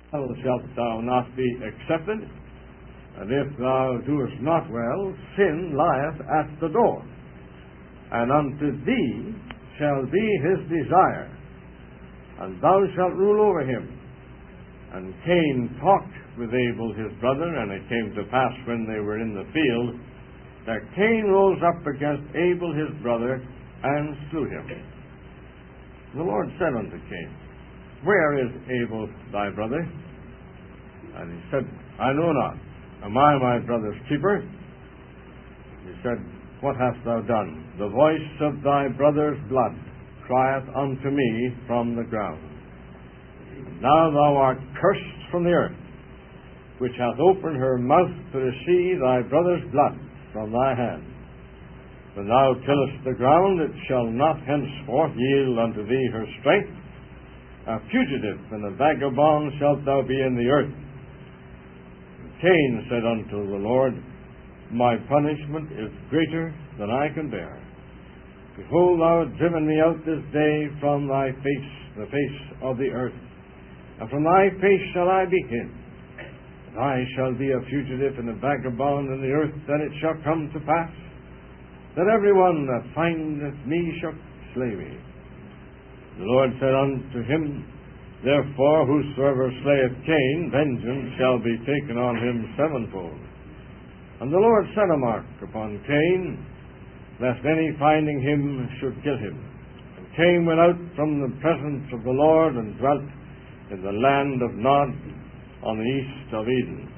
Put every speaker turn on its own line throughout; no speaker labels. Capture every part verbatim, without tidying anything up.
well shalt thou not be accepted, and if thou doest not well, sin lieth at the door, and unto thee shall be his desire, and thou shalt rule over him. And Cain talked with Abel his brother, and it came to pass when they were in the field, that Cain rose up against Abel his brother, and slew him. The Lord said unto Cain, Where is Abel thy brother? And he said, I know not. Am I my brother's keeper? He said, What hast thou done? The voice of thy brother's blood crieth unto me from the ground. Now thou art cursed from the earth, which hath opened her mouth to receive thy brother's blood from thy hand. When thou tillest the ground, it shall not henceforth yield unto thee her strength. A fugitive and a vagabond shalt thou be in the earth. And Cain said unto the Lord, My punishment is greater than I can bear. Behold, thou hast driven me out this day from thy face, the face of the earth, and from thy face shall I be hid. And I shall be a fugitive and a vagabond in the earth, then it shall come to pass that every one that findeth me shall slay me. The Lord said unto him, Therefore whosoever slayeth Cain, vengeance shall be taken on him sevenfold. And the Lord set a mark upon Cain, lest any finding him should kill him. And Cain went out from the presence of the Lord, and dwelt in the land of Nod, on the east of Eden.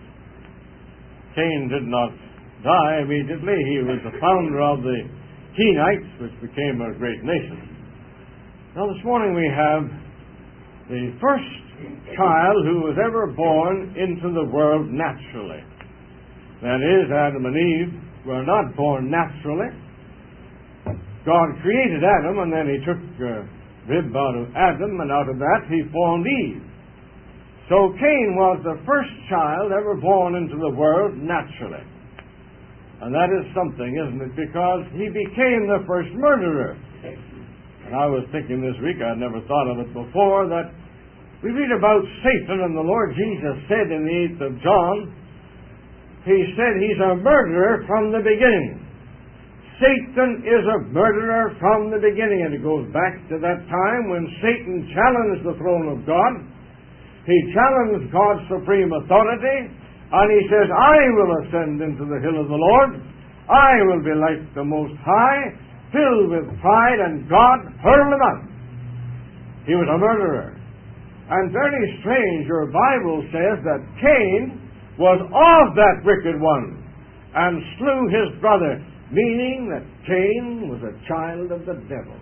Cain did not die immediately. He was the founder of the Kenites, which became a great nation. Now this morning we have the first child who was ever born into the world naturally. That is, Adam and Eve were not born naturally. God created Adam, and then he took a rib out of Adam, and out of that he formed Eve. So Cain was the first child ever born into the world naturally. And that is something, isn't it? Because he became the first murderer. And I was thinking this week, I'd never thought of it before, that we read about Satan, and the Lord Jesus said in the eighth of John, he said he's a murderer from the beginning. Satan is a murderer from the beginning. And it goes back to that time when Satan challenged the throne of God. He challenged God's supreme authority, and he says, I will ascend into the hill of the Lord. I will be like the Most High, filled with pride, and God hurled him out. He was a murderer. And very strange, your Bible says that Cain was of that wicked one, and slew his brother, meaning that Cain was a child of the devil.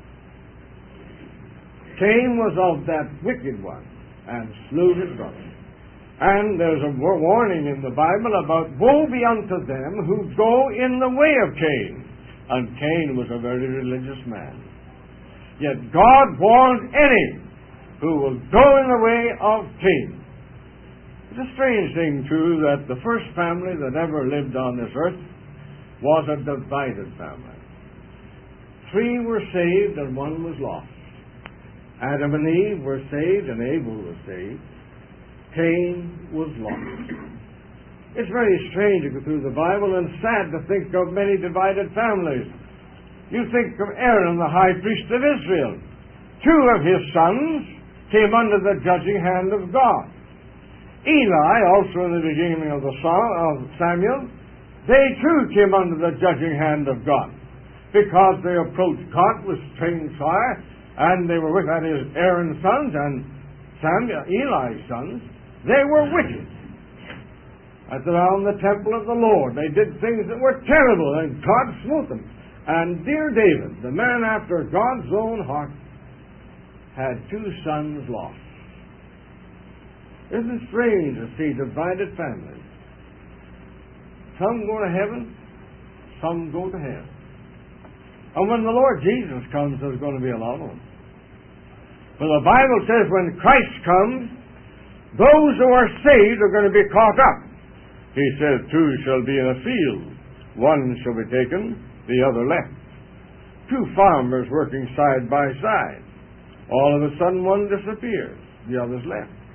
Cain was of that wicked one, and slew his brother. And there's a warning in the Bible about woe be unto them who go in the way of Cain. And Cain was a very religious man. Yet God warned any who will go in the way of Cain. It's a strange thing, too, that the first family that ever lived on this earth was a divided family. Three were saved and one was lost. Adam and Eve were saved and Abel was saved. Cain was lost. It's very strange to go through the Bible, and sad to think of many divided families. You think of Aaron, the high priest of Israel. Two of his sons came under the judging hand of God. Eli, also in the beginning of the song of Samuel, they too came under the judging hand of God, because they approached God with strange fire, and they were with that is Aaron's sons and Samuel, Eli's sons. They were wicked. At around the temple of the Lord, they did things that were terrible, and God smote them. And dear David, the man after God's own heart, had two sons lost. Isn't it strange to see divided families? Some go to heaven, some go to hell. And when the Lord Jesus comes, there's going to be a lot of them. For the Bible says when Christ comes, those who are saved are going to be caught up. He says, two shall be in a field. One shall be taken, the other left. Two farmers working side by side. All of a sudden one disappears, the other's left.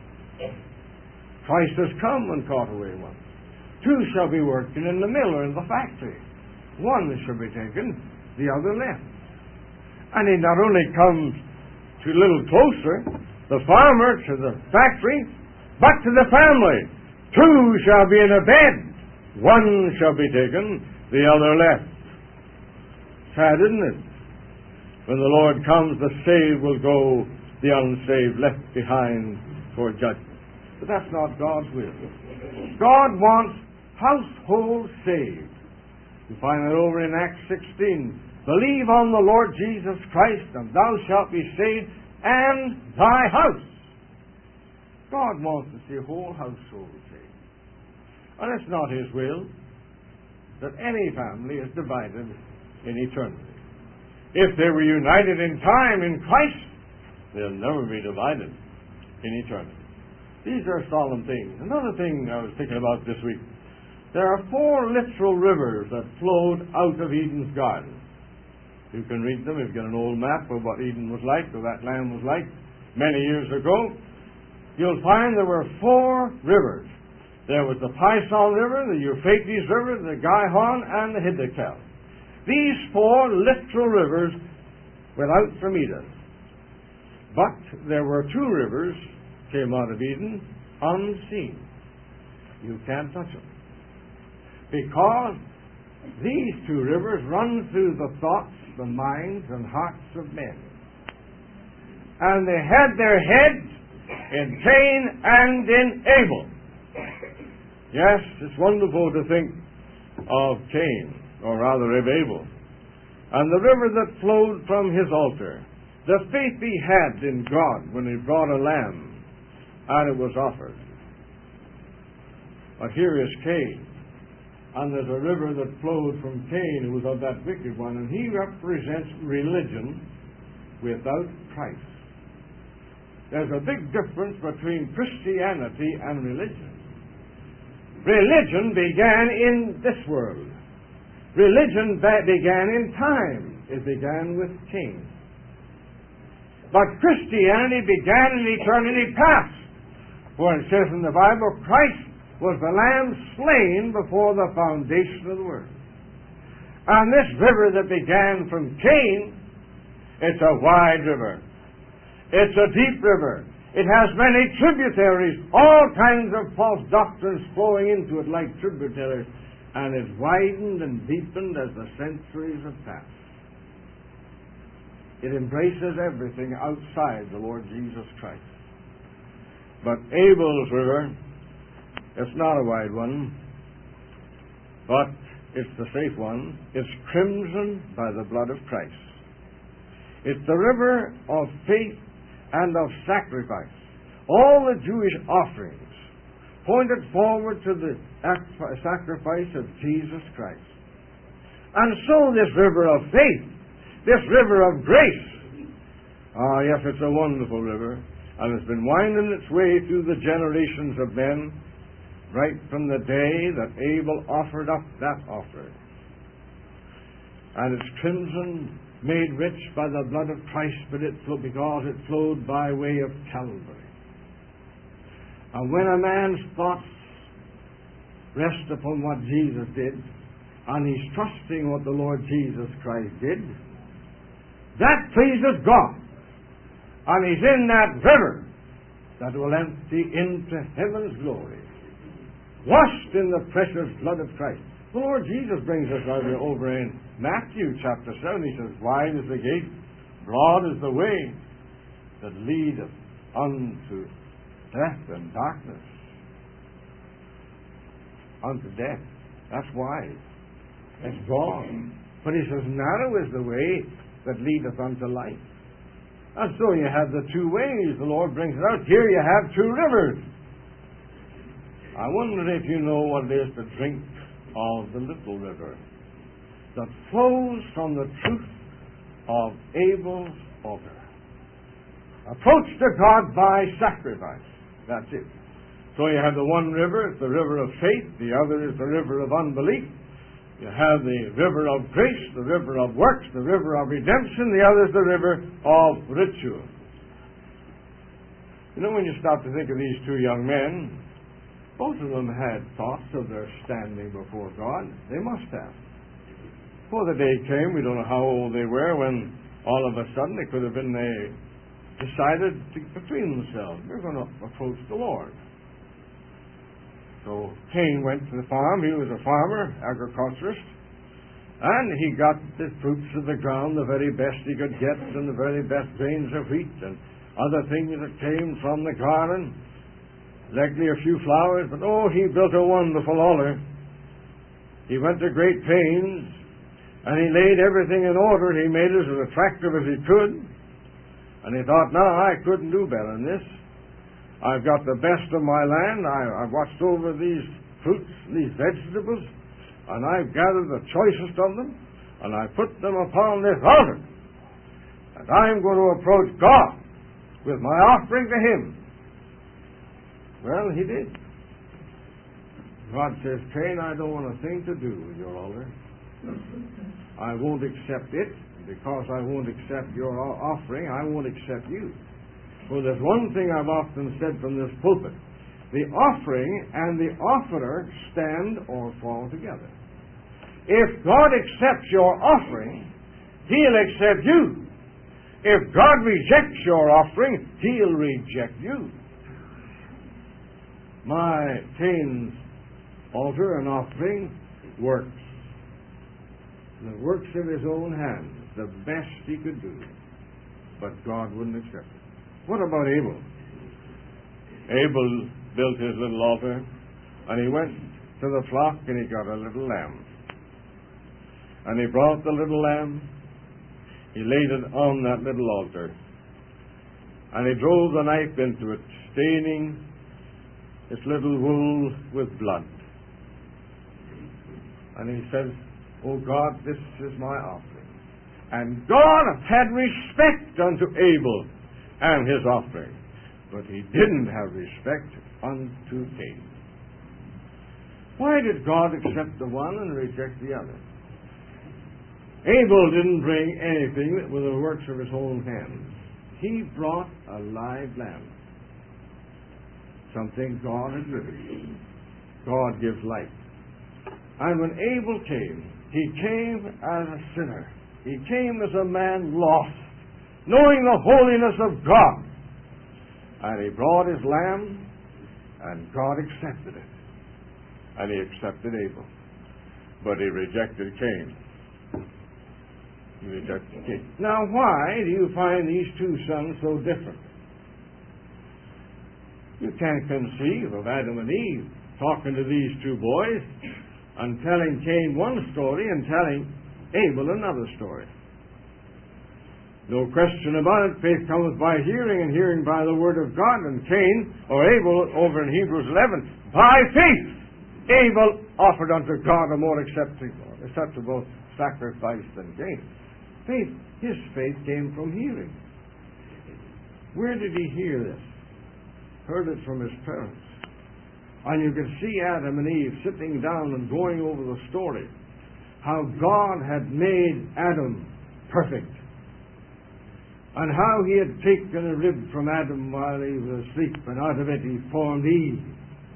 Christ has come and caught away one. Two shall be working in the mill or in the factory. One shall be taken, the other left. And he not only comes to a little closer, the farmer to the factory, but to the family. Two shall be in a bed. One shall be taken, the other left. Sad, isn't it? When the Lord comes, the saved will go, the unsaved left behind for judgment. But that's not God's will. God wants households saved. You find that over in Acts sixteen. Believe on the Lord Jesus Christ, and thou shalt be saved, and thy house. God wants to see a whole household saved. And it's not His will that any family is divided in eternity. If they were united in time in Christ, they'll never be divided in eternity. These are solemn things. Another thing I was thinking about this week. There are four literal rivers that flowed out of Eden's garden. You can read them if you get an old map of what Eden was like, or that land was like, many years ago. You'll find there were four rivers. There was the Pison River, the Euphrates River, the Gihon, and the Hiddekel. These four literal rivers went out from Eden. But there were two rivers came out of Eden unseen. You can't touch them. Because these two rivers run through the thoughts, the minds, and hearts of men. And they had their heads in Cain and in Abel. Yes, it's wonderful to think of Cain, or rather of Abel, and the river that flowed from his altar, the faith he had in God when he brought a lamb and it was offered. But here is Cain, and there's a river that flowed from Cain who was of that wicked one, and he represents religion without Christ. There's a big difference between Christianity and religion. Religion began in this world. Religion began in time. It began with Cain. But Christianity began in eternity past. For it says in the Bible, Christ was the Lamb slain before the foundation of the world. And this river that began from Cain, it's a wide river. It's a deep river. It has many tributaries, all kinds of false doctrines flowing into it like tributaries, and it's widened and deepened as the centuries have passed. It embraces everything outside the Lord Jesus Christ. But Abel's river, it's not a wide one, but it's the safe one. It's crimsoned by the blood of Christ. It's the river of faith and of sacrifice. All the Jewish offerings pointed forward to the sacrifice of Jesus Christ. And so this river of faith, this river of grace, ah yes, it's a wonderful river, and it's been winding its way through the generations of men, right from the day that Abel offered up that offering. And it's crimson, made rich by the blood of Christ, but it flowed because it flowed by way of Calvary. And when a man's thoughts rest upon what Jesus did, and he's trusting what the Lord Jesus Christ did, that pleases God. And he's in that river that will empty into heaven's glory, washed in the precious blood of Christ. The Lord Jesus brings us over in Matthew chapter seven. He says, wide is the gate, broad is the way that leadeth unto death and darkness. Unto death. That's wide. It's broad. But he says, narrow is the way that leadeth unto life. And so you have the two ways. The Lord brings it out. Here you have two rivers. I wonder if you know what it is to drink of the little river that flows from the truth of Abel's altar. Approach to God by sacrifice. That's it. So you have the one river, it's the river of faith. The other is the river of unbelief. You have the river of grace, the river of works, the river of redemption. The other is the river of ritual. You know, when you stop to think of these two young men, both of them had thoughts of their standing before God. They must have. Before the day came, we don't know how old they were, when all of a sudden it could have been they decided to, between themselves, we're going to approach the Lord. So Cain went to the farm. He was a farmer, agriculturist, and he got the fruits of the ground, the very best he could get, and the very best grains of wheat, and other things that came from the garden. Likely a few flowers, but oh, he built a wonderful altar. He went to great pains, and he laid everything in order. He made it as attractive as he could. And he thought, no, I couldn't do better than this. I've got the best of my land. I, I've watched over these fruits, these vegetables, and I've gathered the choicest of them, and I put them upon this altar. And I'm going to approach God with my offering to Him. Well, he did. God says, Cain, I don't want a thing to do with your altar. I won't accept it. Because I won't accept your offering, I won't accept you. For there's one thing I've often said from this pulpit. The offering and the offerer stand or fall together. If God accepts your offering, He'll accept you. If God rejects your offering, He'll reject you. My Cain's altar and offering works. The works of his own hands, the best he could do. But God wouldn't accept it. What about Abel? Abel built his little altar, and he went to the flock, and he got a little lamb. And he brought the little lamb, he laid it on that little altar, and he drove the knife into it, staining its little wool with blood. And he says, oh God, this is my offering. And God had respect unto Abel and his offering, but he didn't have respect unto Cain. Why did God accept the one and reject the other? Abel didn't bring anything that were the works of his own hands. He brought a live lamb, something God had driven. God gives life. And when Abel came, he came as a sinner. He came as a man lost, knowing the holiness of God. And he brought his lamb, and God accepted it. And he accepted Abel. But he rejected Cain. He rejected Cain. Now, why do you find these two sons so different? You can't conceive of Adam and Eve talking to these two boys and telling Cain one story and telling Abel another story. No question about it, faith cometh by hearing, and hearing by the word of God. And Cain, or Abel, over in Hebrews eleven, by faith Abel offered unto God a more acceptable, acceptable sacrifice than Cain. Faith, his faith came from hearing. Where did he hear this? Heard it from his parents. And you can see Adam and Eve sitting down and going over the story, how God had made Adam perfect, and how he had taken a rib from Adam while he was asleep, and out of it he formed Eve.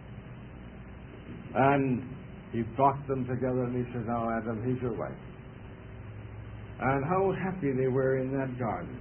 And he brought them together, and he said, now Adam, he's your wife. And how happy they were in that garden.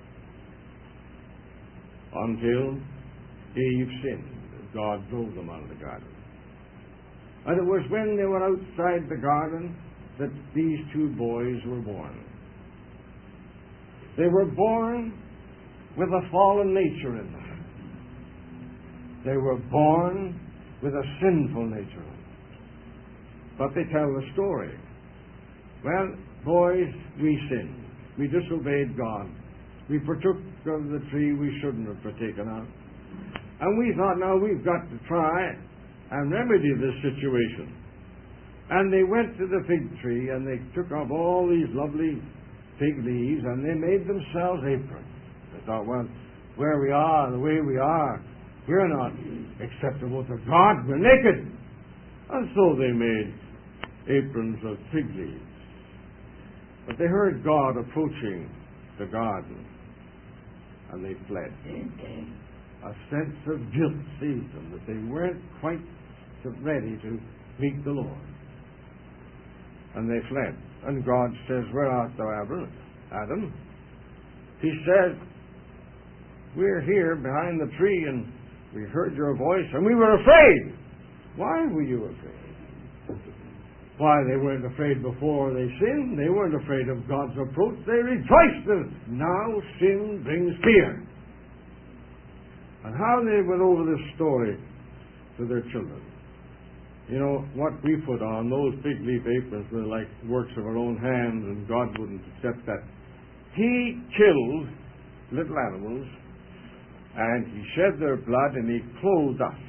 Until Eve sinned. God drove them out of the garden. And it was when they were outside the garden that these two boys were born. They were born with a fallen nature in them. They were born with a sinful nature in them. But they tell the story. Well, boys, we sinned. We disobeyed God. We partook of the tree we shouldn't have partaken of. And we thought, now we've got to try and remedy this situation. And they went to the fig tree, and they took off all these lovely fig leaves, and they made themselves aprons. They thought, well, where we are, the way we are, we're not acceptable to God. We're naked. And so they made aprons of fig leaves. But they heard God approaching the garden, and they fled. a sense of guilt seized them, that they weren't quite ready to meet the Lord. And they fled. And God says, "Where art thou, Adam?" He said, "We're here behind the tree, and we heard your voice, and we were afraid." Why were you afraid? Why, they weren't afraid before they sinned. They weren't afraid of God's approach. They rejoiced in it. Now sin brings fear. And how they went over this story to their children. You know, what we put on, those big leaf aprons were like works of our own hands, and God wouldn't accept that. He killed little animals, and He shed their blood, and He clothed us.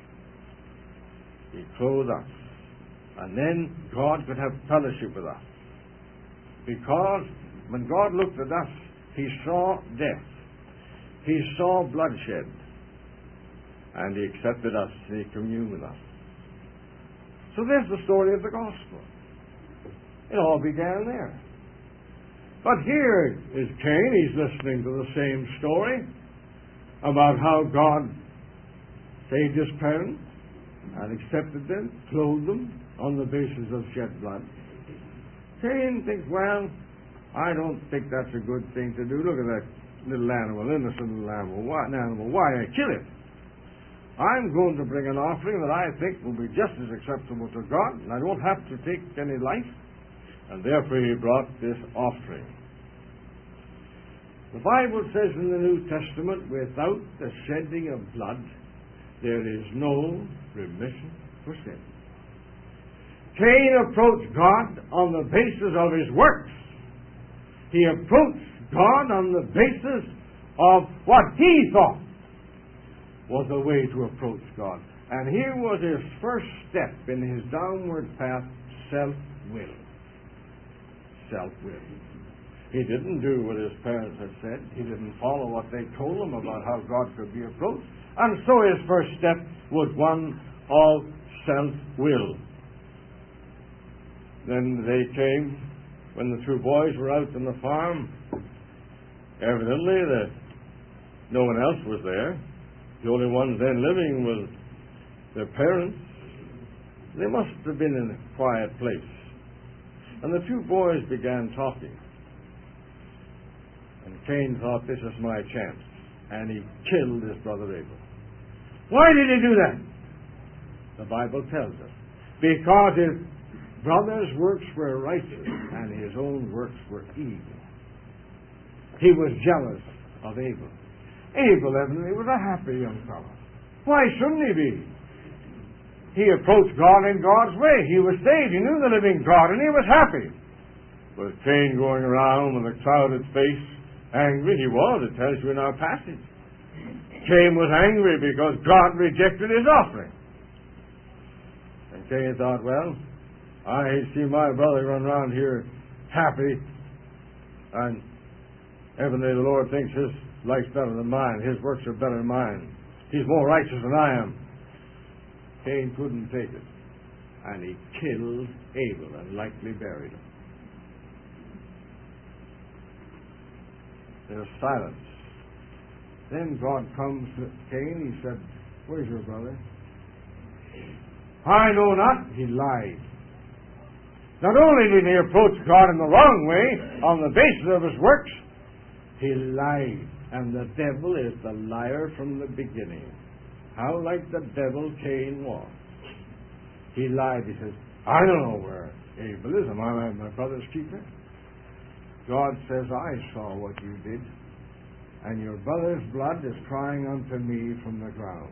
He clothed us. And then God could have fellowship with us. Because when God looked at us, He saw death. He saw bloodshed. And He accepted us. He communed with us. So there's the story of the gospel. It all began there. But here is Cain. He's listening to the same story about how God saved his parents and accepted them, clothed them on the basis of shed blood. Cain thinks, well, I don't think that's a good thing to do. Look at that little animal, innocent little animal. Why, an animal? Why I kill it? I'm going to bring an offering that I think will be just as acceptable to God, and I don't have to take any life. And therefore he brought this offering. The Bible says in the New Testament, without the shedding of blood, there is no remission for sin. Cain approached God on the basis of his works. He approached God on the basis of what he thought was a way to approach God. And here was his first step in his downward path, self-will. Self-will. He didn't do what his parents had said. He didn't follow what they told him about how God could be approached. And so his first step was one of self-will. Then they came, when the two boys were out on the farm, evidently that no one else was there. The only ones then living was their parents. They must have been in a quiet place. And the two boys began talking. And Cain thought, this is my chance. And he killed his brother Abel. Why did he do that? The Bible tells us. Because his brother's works were righteous and his own works were evil. He was jealous of Abel. Abel evidently was a happy young fellow. Why shouldn't he be? He approached God in God's way. He was saved. He knew the living God, and he was happy. Was Cain going around with a clouded face, angry? He was. It tells you in our passage. Cain was angry because God rejected his offering. And Cain thought, well, I see my brother run around here happy, and evidently the Lord thinks his life's better than mine. His works are better than mine. He's more righteous than I am. Cain couldn't take it, and he killed Abel and likely buried him. There's silence. Then God comes to Cain. He said, where's your brother? I know not. He lied. Not only did he approach God in the wrong way, on the basis of his works, he lied. And the devil is the liar from the beginning. How like the devil Cain was. He lied. He says, I don't know where Abel is. Am I my brother's keeper? God says, I saw what you did. And your brother's blood is crying unto me from the ground.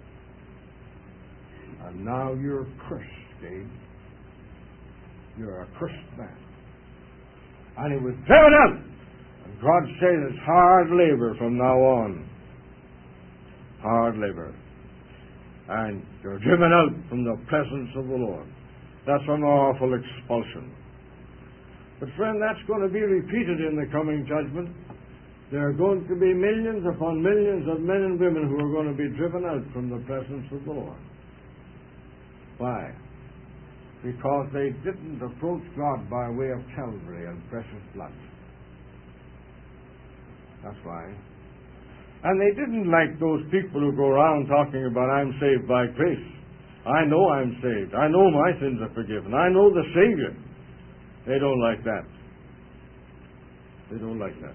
And now you're cursed, Gabe. You're a cursed man. And he was driven out. And God says it's hard labor from now on. Hard labor. And you're driven out from the presence of the Lord. That's an awful expulsion. But friend, that's going to be repeated in the coming judgment. There are going to be millions upon millions of men and women who are going to be driven out from the presence of the Lord. Why? Because they didn't approach God by way of Calvary and precious blood. That's why. And they didn't like those people who go around talking about, I'm saved by grace. I know I'm saved. I know my sins are forgiven. I know the Savior. They don't like that. They don't like that.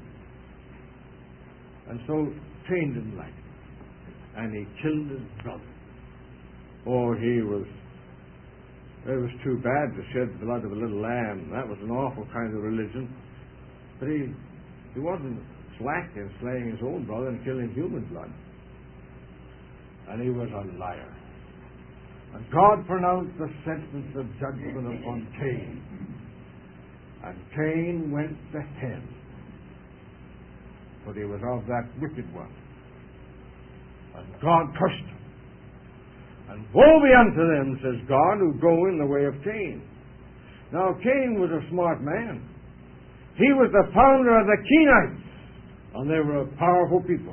And so Cain didn't like it. And he killed his brother. Oh, he was, it was too bad to shed the blood of a little lamb. That was an awful kind of religion. But he, he wasn't slack in slaying his own brother and killing human blood. And he was a liar. And God pronounced the sentence of judgment upon Cain. And Cain went to hell. But he was of that wicked one. And God cursed him. And woe be unto them, says God, who go in the way of Cain. Now Cain was a smart man. He was the founder of the Kenites. And they were a powerful people.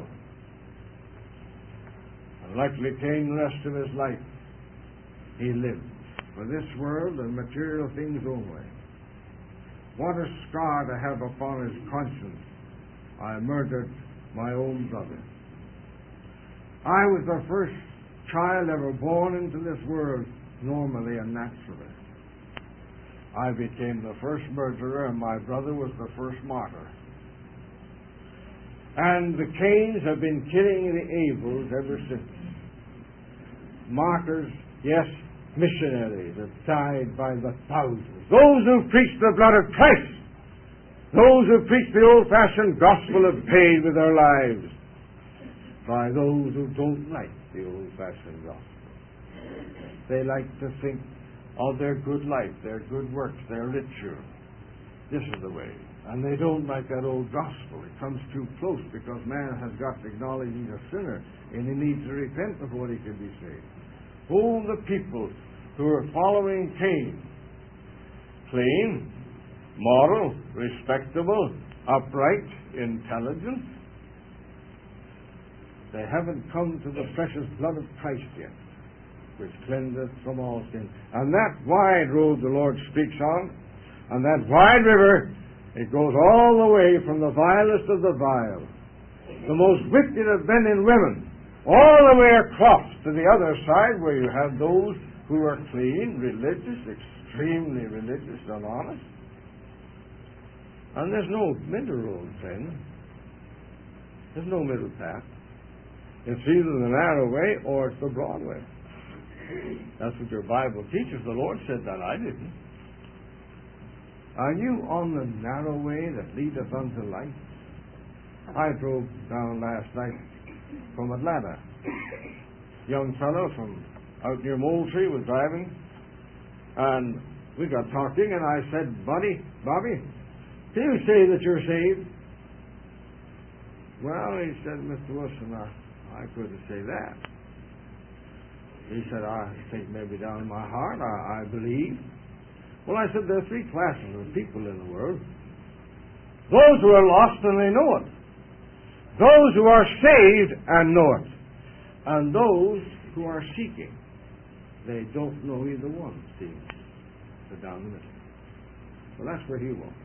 And likely Cain, the rest of his life, he lived for this world and material things only. What a scar to have upon his conscience. I murdered my own brother. I was the first child ever born into this world, normally and naturally. I became the first murderer, and my brother was the first martyr. And the Cains have been killing the Abels ever since. Martyrs, yes, missionaries have died by the thousands. Those who preach the blood of Christ, those who preach the old-fashioned gospel have paid with their lives by those who don't like the old-fashioned gospel. They like to think of their good life, their good works, their ritual. This is the way. And they don't like that old gospel. It comes too close because man has got to acknowledge he's a sinner and he needs to repent before he can be saved. Oh, the people who are following Cain, clean, moral, respectable, upright, intelligent, they haven't come to the precious blood of Christ yet, which cleanseth from all sin. And that wide road the Lord speaks on, and that wide river, it goes all the way from the vilest of the vile, the most wicked of men and women, all the way across to the other side where you have those who are clean, religious, extremely religious and honest. And there's no middle road, friend. There's no middle path. It's either the narrow way or it's the broad way. That's what your Bible teaches. The Lord said that. I didn't. Are you on the narrow way that leadeth unto life? I drove down last night from Atlanta. Young fellow from out near Moultrie was driving, and we got talking, and I said, Buddy, Bobby, do you say that you're saved? Well, he said, Mister Wilson, I, I couldn't say that. He said, I think maybe down in my heart, I, I believe. Well, I said, there are three classes of people in the world. Those who are lost and they know it. Those who are saved and know it. And those who are seeking. They don't know either one, see. They're down the middle. Well, that's where he was.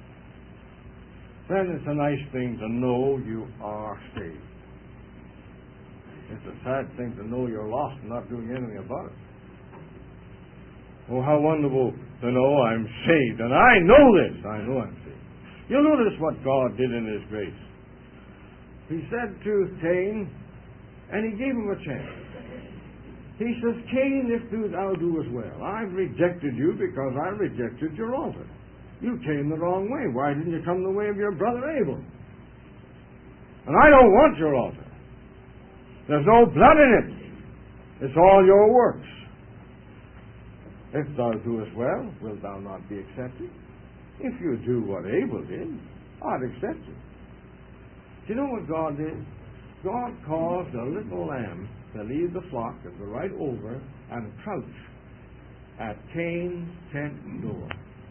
Then it's a nice thing to know you are saved. It's a sad thing to know you're lost and not doing anything about it. Oh, how wonderful to know I'm saved. And I know this. I know I'm saved. You'll notice what God did in His grace. He said to Cain, and He gave him a chance. He says, Cain, if thou doest well, I've rejected you because I rejected your altar. You came the wrong way. Why didn't you come the way of your brother Abel? And I don't want your altar. There's no blood in it. It's all your works. If thou doest well, wilt thou not be accepted? If you do what Abel did, I'd accept it. Do you know what God did? God caused a little lamb to leave the flock and go right over and crouch at Cain's tent door.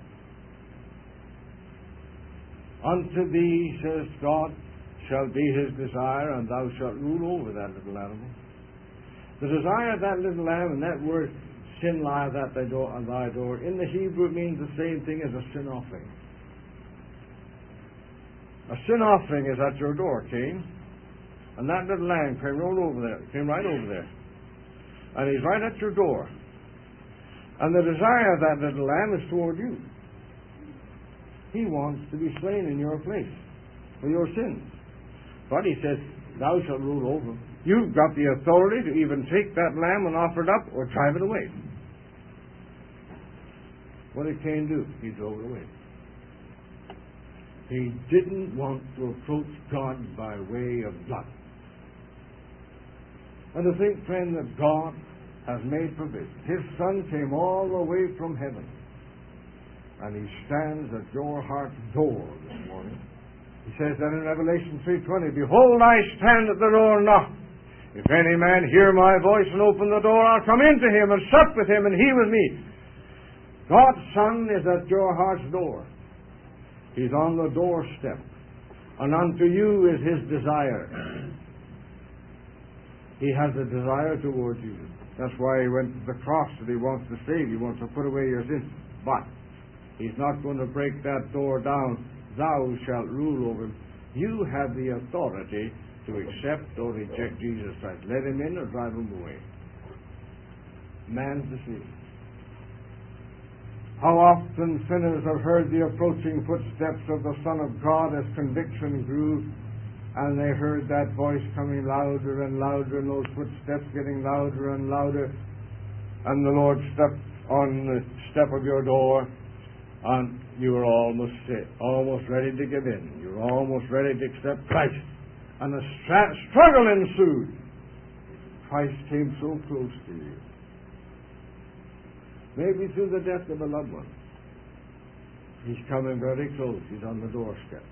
Unto thee, says God, shall be his desire, and thou shalt rule over that little animal. The desire of that little lamb, and that word, sin lieth at thy door, on thy door, in the Hebrew it means the same thing as a sin offering. A sin offering is at your door, Cain. And that little lamb came right over there, came right over there. And he's right at your door. And the desire of that little lamb is toward you. He wants to be slain in your place for your sins. But he says, thou shalt rule over him. You've got the authority to even take that lamb and offer it up or drive it away. What did Cain do? He drove it away. He didn't want to approach God by way of blood. And to think, friend, that God has made provision. His Son came all the way from heaven. And he stands at your heart's door this morning. He says that in Revelation three twenty, behold, I stand at the door and knock. If any man hear my voice and open the door, I'll come into him and sup with him and he with me. God's Son is at your heart's door. He's on the doorstep. And unto you is his desire. He has a desire towards you. That's why he went to the cross, that he wants to save you. He wants to put away your sins. But he's not going to break that door down. Thou shalt rule over him. You have the authority to accept or reject Jesus Christ. Let him in or drive him away. Man's decision. How often sinners have heard the approaching footsteps of the Son of God as conviction grew, and they heard that voice coming louder and louder, and those footsteps getting louder and louder, and the Lord stepped on the step of your door, and you were almost almost ready to give in. You were almost ready to accept Christ. And a stra- struggle ensued. Christ came so close to you. Maybe through the death of a loved one. He's coming very close. He's on the doorstep.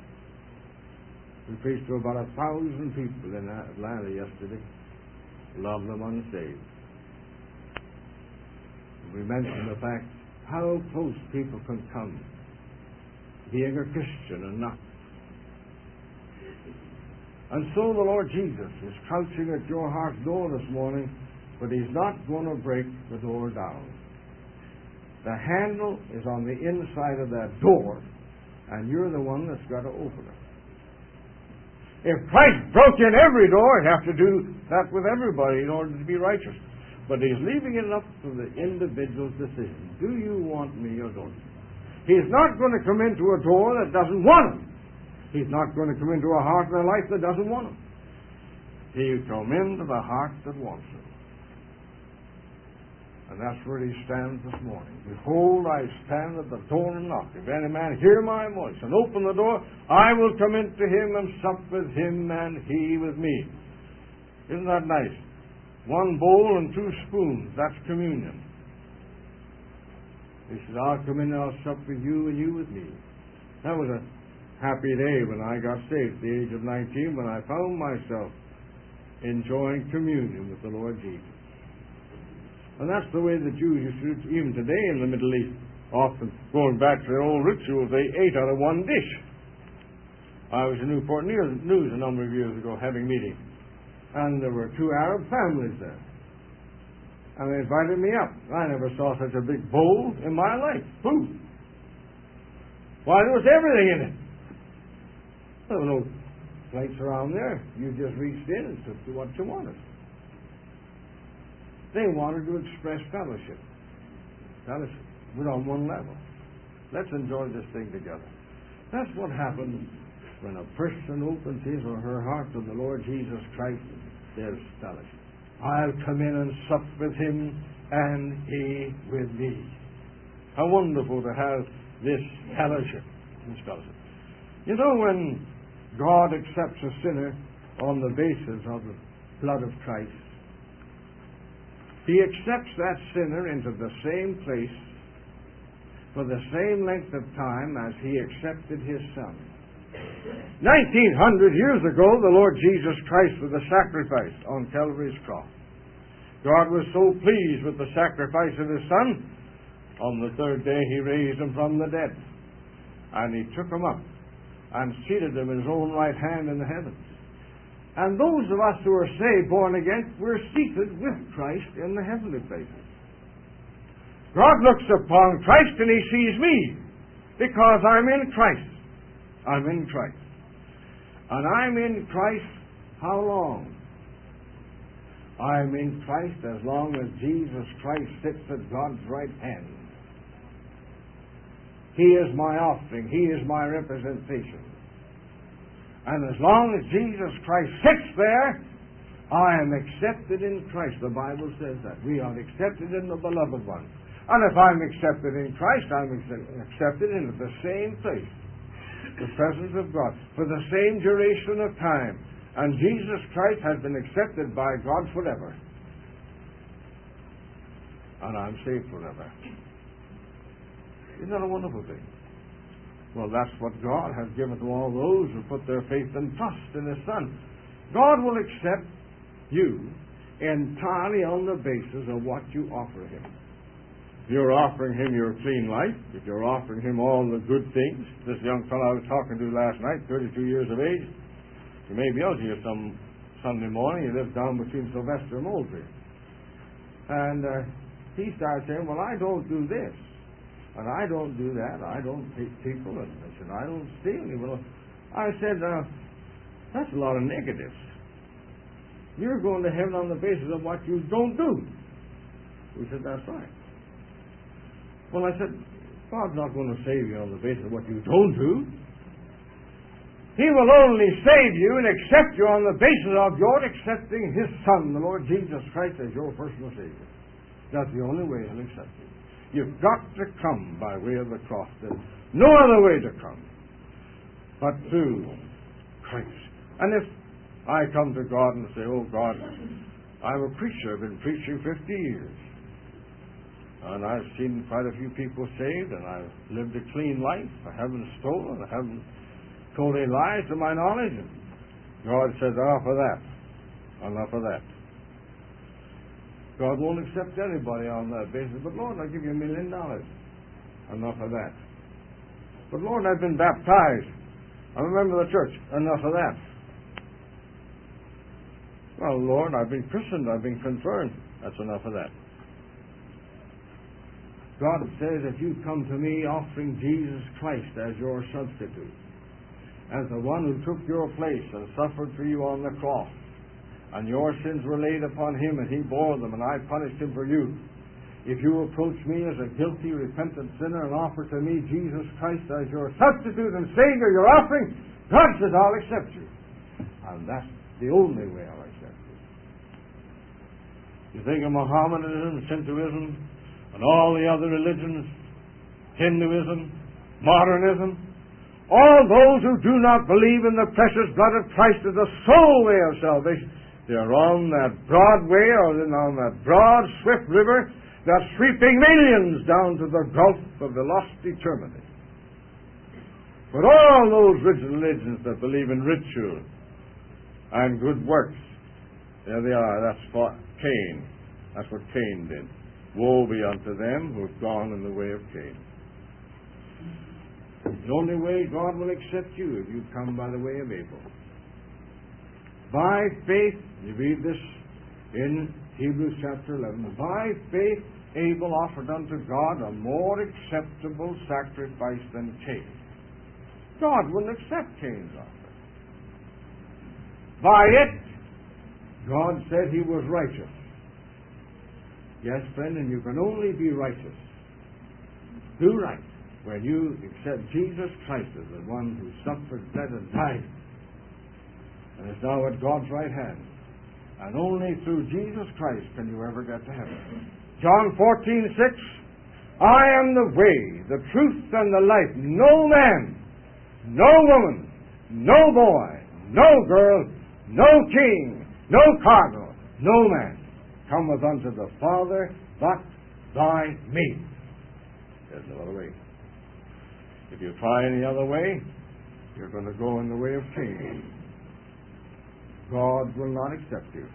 We preached to about a thousand people in Atlanta yesterday. A lot of them unsaved. We mentioned the fact how close people can come being a Christian and not. And so the Lord Jesus is crouching at your heart's door this morning, but he's not going to break the door down. The handle is on the inside of that door, and you're the one that's got to open it. If Christ broke in every door, he'd have to do that with everybody in order to be righteous. But he's leaving it up to the individual's decision. Do you want me or don't you? He's not going to come into a door that doesn't want him. He's not going to come into a heart and a life that doesn't want him. He'll come into the heart that wants him. And that's where he stands this morning. Behold, I stand at the door and knock. If any man hear my voice and open the door, I will come into him and sup with him and he with me. Isn't that nice? One bowl and two spoons. That's communion. He said, I'll come in and I'll sup with you and you with me. That was a happy day when I got saved at the age of nineteen, when I found myself enjoying communion with the Lord Jesus. And that's the way the Jews used to do, even today in the Middle East. Often, going back to their old rituals, they ate out of one dish. I was in Newport News a number of years ago having meetings. And there were two Arab families there. And they invited me up. I never saw such a big bowl in my life. Food. Why, there was everything in it. There were no plates around there. You just reached in and took what you wanted. They wanted to express fellowship. Fellowship. We're on one level. Let's enjoy this thing together. That's what happens when a person opens his or her heart to the Lord Jesus Christ. There's fellowship. I'll come in and sup with him and he with me. How wonderful to have this fellowship. This fellowship. You know, when God accepts a sinner on the basis of the blood of Christ, he accepts that sinner into the same place for the same length of time as he accepted his Son. Nineteen hundred years ago, the Lord Jesus Christ was the sacrifice on Calvary's cross. God was so pleased with the sacrifice of his Son, on the third day he raised him from the dead. And he took him up and seated him in his own right hand in the heavens. And those of us who are saved, born again, we're seated with Christ in the heavenly places. God looks upon Christ and he sees me because I'm in Christ. I'm in Christ. And I'm in Christ How long? I'm in Christ as long as Jesus Christ sits at God's right hand. He is my offspring. He is my representation. And as long as Jesus Christ sits there, I am accepted in Christ. The Bible says that. We are accepted in the Beloved One. And if I'm accepted in Christ, I'm accepted into the same place, the presence of God, for the same duration of time. And Jesus Christ has been accepted by God forever. And I'm saved forever. Isn't that a wonderful thing? Well, that's what God has given to all those who put their faith and trust in His Son. God will accept you entirely on the basis of what you offer Him. If you're offering Him your clean life, if you're offering Him all the good things, this young fellow I was talking to last night, thirty-two years of age, he may be out here some Sunday morning. He lives down between Sylvester and Moultrie. And uh, he started saying, well, I don't do this. And I don't do that. I don't hate people. And I said, I don't steal. Well, I said, uh, that's a lot of negatives. You're going to heaven on the basis of what you don't do. We said, that's right. Well, I said, God's not going to save you on the basis of what you don't do. He will only save you and accept you on the basis of your accepting His Son, the Lord Jesus Christ, as your personal Savior. That's the only way He'll accept you. You've got to come by way of the cross. There's no other way to come but through Christ. And if I come to God and say, oh God, I'm a preacher, I've been preaching fifty years. And I've seen quite a few people saved, and I've lived a clean life. I haven't stolen, I haven't told any lies to my knowledge. And God says, enough of that. Enough of that. God won't accept anybody on that basis. But Lord, I'll give you a million dollars. Enough of that. But Lord, I've been baptized. I'm a member of the church. Enough of that. Well, Lord, I've been christened. I've been confirmed. That's enough of that. God says, if you come to me offering Jesus Christ as your substitute, as the one who took your place and suffered for you on the cross, and your sins were laid upon Him, and He bore them, and I punished Him for you. If you approach me as a guilty, repentant sinner and offer to me Jesus Christ as your substitute and Savior, your offering, God says, I'll accept you. And that's the only way I'll accept you. You think of Mohammedanism, Shintoism, and all the other religions, Hinduism, modernism, all those who do not believe in the precious blood of Christ as the sole way of salvation, they're on that broad way, or they're on that broad, swift river that's sweeping millions down to the gulf of the lost eternity. But all those religions that believe in ritual and good works, there they are. That's for Cain. That's what Cain did. Woe be unto them who have gone in the way of Cain. The only way God will accept you if you come by the way of Abel. By faith, you read this in Hebrews chapter eleven. By faith, Abel offered unto God a more acceptable sacrifice than Cain. God will accept Cain's offer. By it, God said he was righteous. Yes, friend, and you can only be righteous, do right, when you accept Jesus Christ as the one who suffered, bled, and died, and is now at God's right hand. And only through Jesus Christ can you ever get to heaven. John fourteen six, I am the way, the truth, and the life. No man, no woman, no boy, no girl, no king, no cardinal, no man cometh unto the Father but by me. There's no other way. If you try any other way, you're going to go in the way of Cain. God will not accept you.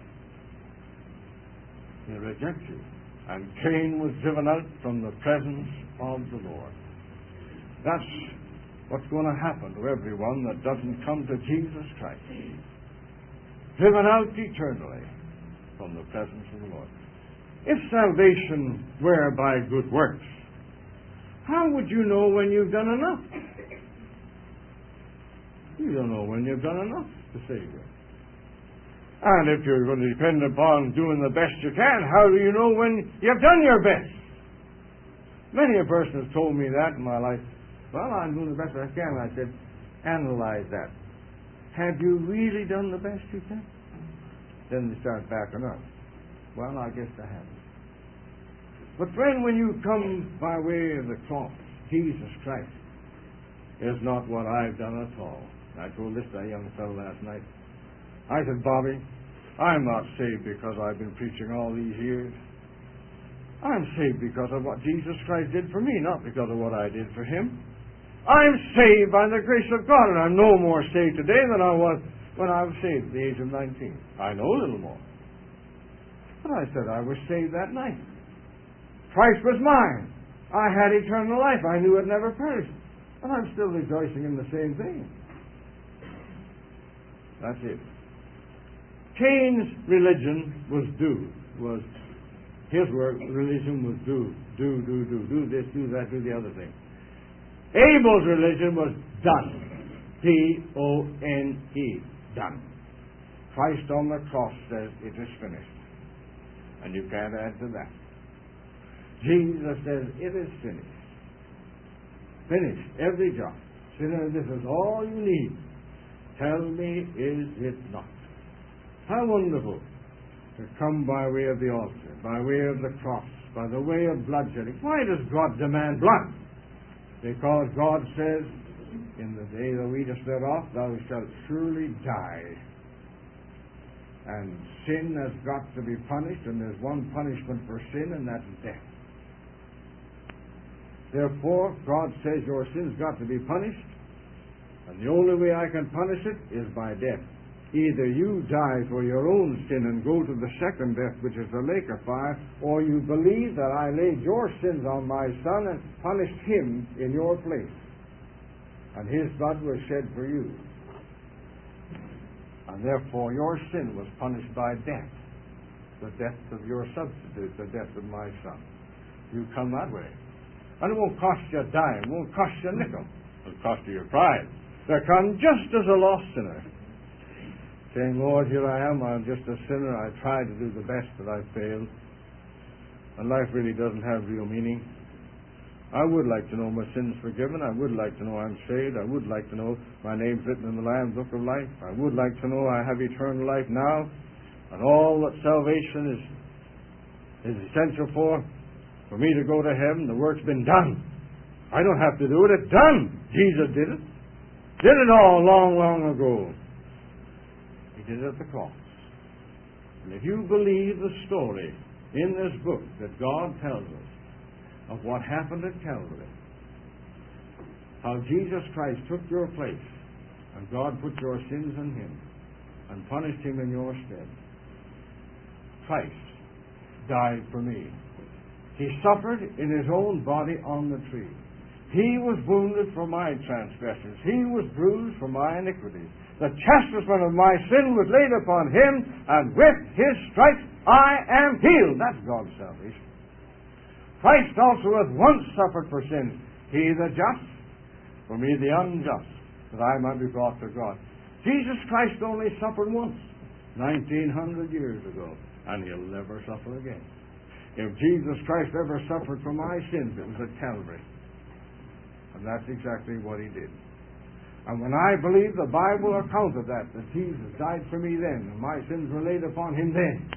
He'll reject you. And Cain was driven out from the presence of the Lord. That's what's going to happen to everyone that doesn't come to Jesus Christ. Driven out eternally from the presence of the Lord. If salvation were by good works, how would you know when you've done enough? You don't know when you've done enough to save you. And if you're going to depend upon doing the best you can, how do you know when you've done your best? Many a person has told me that in my life. Well, I'm doing the best I can. I said, analyze that. Have you really done the best you can? Then they start backing up. Well, I guess I haven't. But friend, when you come by way of the cross, Jesus Christ is not what I've done at all. I told this to a young fellow last night. I said, Bobby, I'm not saved because I've been preaching all these years. I'm saved because of what Jesus Christ did for me, not because of what I did for Him. I'm saved by the grace of God, and I'm no more saved today than I was when I was saved at the age of nineteen. I know a little more. But I said I was saved that night. Christ was mine. I had eternal life. I knew it never perished. And I'm still rejoicing in the same thing. That's it. Cain's religion was do. Was his work, religion was do. Do, do, do. Do this, do that, do the other thing. Abel's religion was done. D O N E. Done. Christ on the cross says it is finished. And you can't add to that. Jesus says it is finished. Finished. Every job. Sinner, this is all you need. Tell me, is it not? How wonderful to come by way of the altar, by way of the cross, by the way of bloodshedding. Why does God demand blood? Because God says, in the day that we just let off, thou shalt surely die. And sin has got to be punished, and there's one punishment for sin, and that's death. Therefore, God says your sin's got to be punished, and the only way I can punish it is by death. Either you die for your own sin and go to the second death, which is the lake of fire, or you believe that I laid your sins on my Son and punished Him in your place. And His blood was shed for you. And therefore your sin was punished by death. The death of your substitute, the death of my Son. You come that way. And it won't cost you a dime, it won't cost you a nickel. It'll cost you your pride. They come just as a lost sinner, saying, Lord, here I am, I'm just a sinner, I tried to do the best, but I failed. And life really doesn't have real meaning. I would like to know my sins forgiven, I would like to know I'm saved, I would like to know my name's written in the Lamb's Book of Life, I would like to know I have eternal life now, and all that salvation is, is essential for, for me to go to heaven. The work's been done. I don't have to do it, it's done. Jesus did it. Did it all long, long ago. He did it at the cross. And if you believe the story in this book that God tells us of what happened at Calvary, how Jesus Christ took your place, and God put your sins on Him and punished Him in your stead. Christ died for me. He suffered in His own body on the tree. He was wounded for my transgressions. He was bruised for my iniquities. The chastisement of my sin was laid upon Him, and with His stripes I am healed. That's God's salvation. Christ also hath once suffered for sins, He the just, for me the unjust, that I might be brought to God. Jesus Christ only suffered once, nineteen hundred years ago, and He'll never suffer again. If Jesus Christ ever suffered for my sins, it was at Calvary. And that's exactly what He did. And when I believe the Bible account of that, that Jesus died for me then, and my sins were laid upon Him then,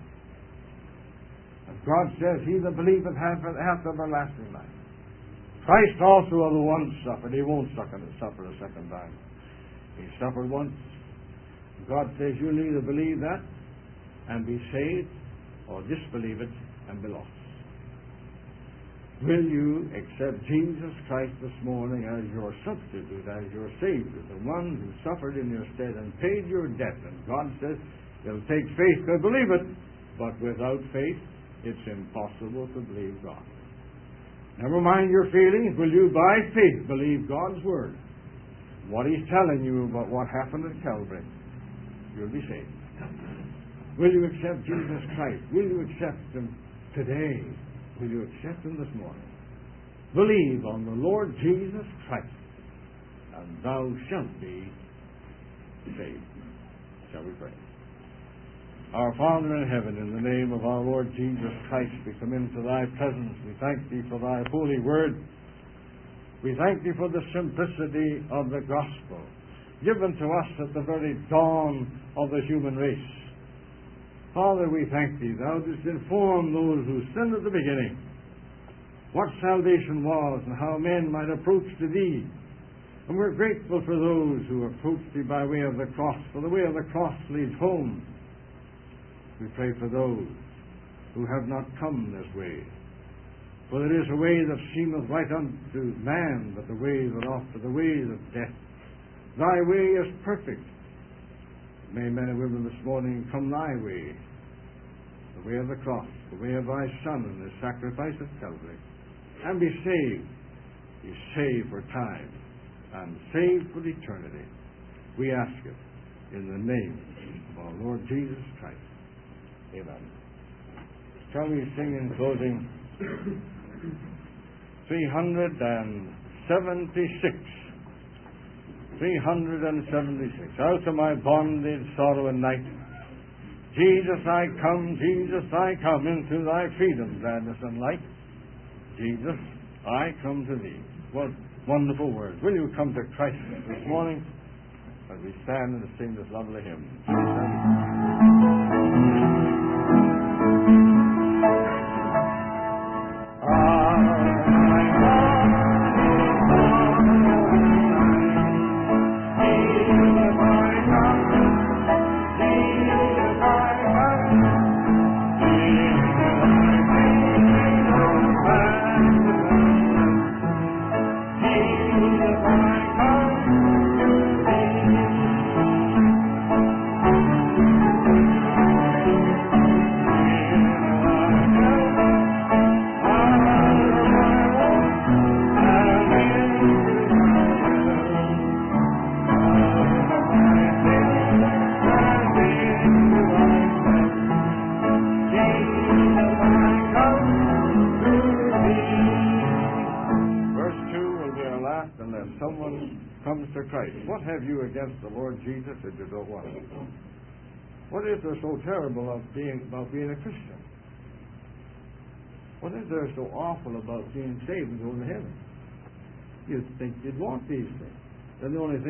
and God says, He that believeth hath, hath everlasting life. Christ also of the one suffered. He won't suffer a second time. He suffered once. God says you'll either believe that and be saved, or disbelieve it and be lost. Will you accept Jesus Christ this morning as your substitute, as your Savior, the one who suffered in your stead and paid your debt? And God says it'll take faith to believe it, but without faith it's impossible to believe God. Never mind your feelings. Will you by faith believe God's Word? What He's telling you about what happened at Calvary, you'll be saved. Will you accept Jesus Christ? Will you accept Him today? Will you accept Him this morning? Believe on the Lord Jesus Christ, and thou shalt be saved. Shall we pray? Our Father in heaven, in the name of our Lord Jesus Christ, we come into thy presence. We thank thee for thy holy word. We thank thee for the simplicity of the gospel, given to us at the very dawn of the human race. Father, we thank thee. Thou didst inform those who sinned at the beginning what salvation was and how men might approach to thee. And we're grateful for those who approach thee by way of the cross, for the way of the cross leads home. We pray for those who have not come this way. For there is a way that seemeth right unto man, but the way that oft are the ways of death. Thy way is perfect. May men and women this morning come thy way, the way of the cross, the way of thy Son and his sacrifice at Calvary, and be saved. Be saved for time and saved for eternity. We ask it in the name of our Lord Jesus Christ. Amen. Shall we sing in closing three hundred seventy-six? three hundred seventy-six. Out of my bondage, sorrow, and night, Jesus, I come, Jesus, I come into thy freedom, gladness, and light. Jesus, I come to thee. What wonderful words. Will you come to Christ this morning as we stand and sing this lovely hymn? What have you against the Lord Jesus that you don't want? What is there so terrible of being, about being a Christian? What is there so awful about being saved and going to heaven? You'd think you'd want these things. Then the only thing